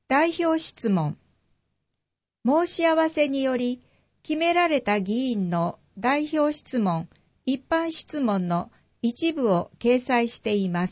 代表質問。申し合わせにより決められた議員の代表質問、一般質問の一部を掲載しています。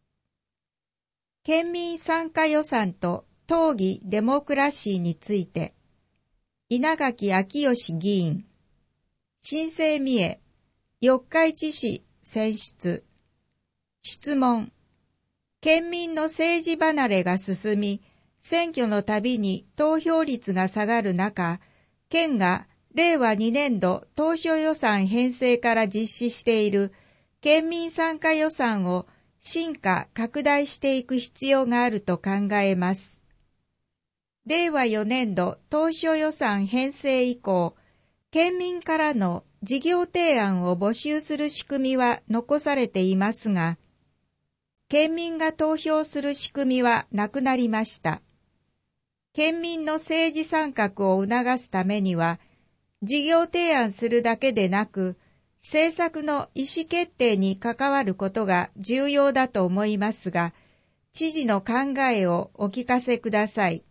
県民参加予算と討議デモクラシーについて、稲垣昭義議員、新生三重、四日市市選出。質問。県民の政治離れが進み、選挙のたびに投票率が下がる中、県が令和2年度当初予算編成から実施している県民参加予算を進化・拡大していく必要があると考えます。令和4年度当初予算編成以降、県民からの事業提案を募集する仕組みは残されていますが、県民が投票する仕組みはなくなりました。県民の政治参画を促すためには、事業提案するだけでなく、政策の意思決定に関わることが重要だと思いますが、知事の考えをお聞かせください。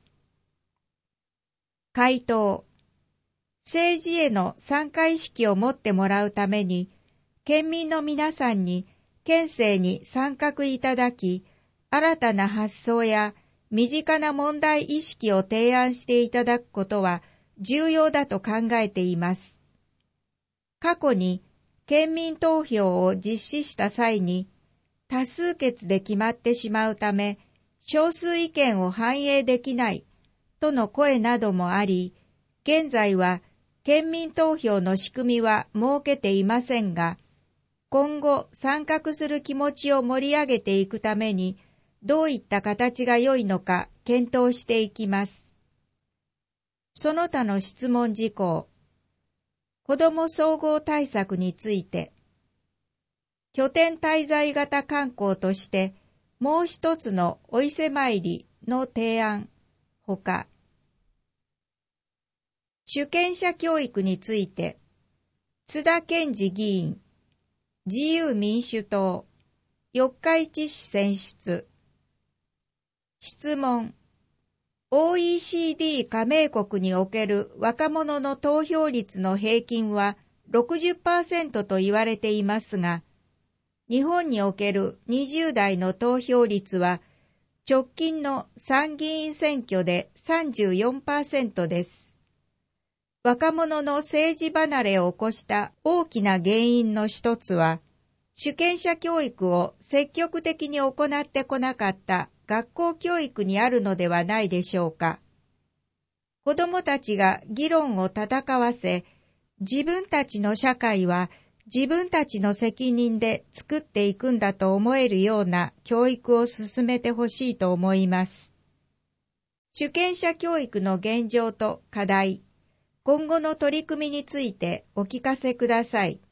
回答。政治への参加意識を持ってもらうために、県民の皆さんに県政に参画いただき、新たな発想や身近な問題意識を提案していただくことは重要だと考えています。過去に県民投票を実施した際に多数決で決まってしまうため少数意見を反映できないとの声などもあり、現在は県民投票の仕組みは設けていませんが、今後参画する気持ちを盛り上げていくためにどういった形が良いのか検討していきます。その他の質問事項。子ども総合対策について、拠点滞在型観光としてもう一つのお伊勢参りの提案ほか、主権者教育について、津田健次議員、自由民主党、四日市市選出。質問。OECD 加盟国における若者の投票率の平均は 60% と言われていますが、日本における20代の投票率は直近の参議院選挙で 34% です。若者の政治離れを起こした大きな原因の一つは、主権者教育を積極的に行ってこなかった学校教育にあるのではないでしょうか。子どもたちが議論を戦わせ、自分たちの社会は自分たちの責任で作っていくんだと思えるような教育を進めてほしいと思います。主権者教育の現状と課題、今後の取り組みについてお聞かせください。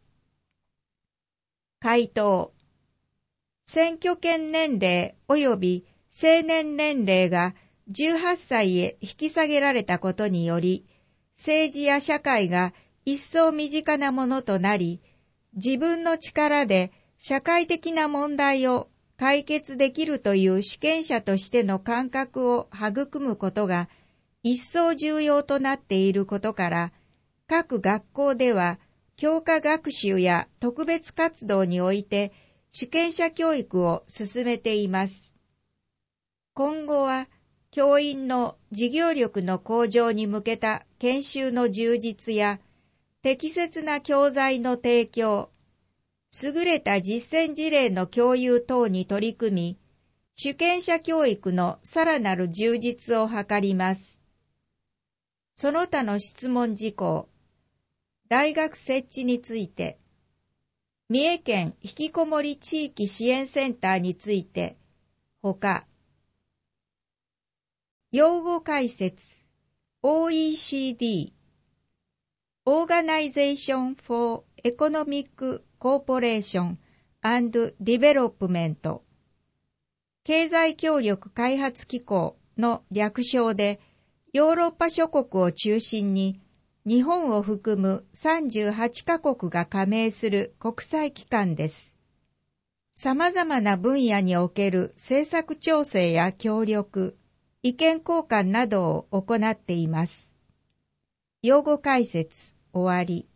回答。選挙権年齢及び成年年齢が18歳へ引き下げられたことにより、政治や社会が一層身近なものとなり、自分の力で社会的な問題を解決できるという主権者としての感覚を育むことが一層重要となっていることから、各学校では教科学習や特別活動において主権者教育を進めています。今後は教員の授業力の向上に向けた研修の充実や適切な教材の提供、優れた実践事例の共有等に取り組み、主権者教育のさらなる充実を図ります。その他の質問事項。大学設置について、三重県ひきこもり地域支援センターについて、ほか、用語解説、OECD、Organization for Economic Cooperation and Development、経済協力開発機構の略称で、ヨーロッパ諸国を中心に、日本を含む38カ国が加盟する国際機関です。様々な分野における政策調整や協力、 意見交換などを行っています。用語解説終わり。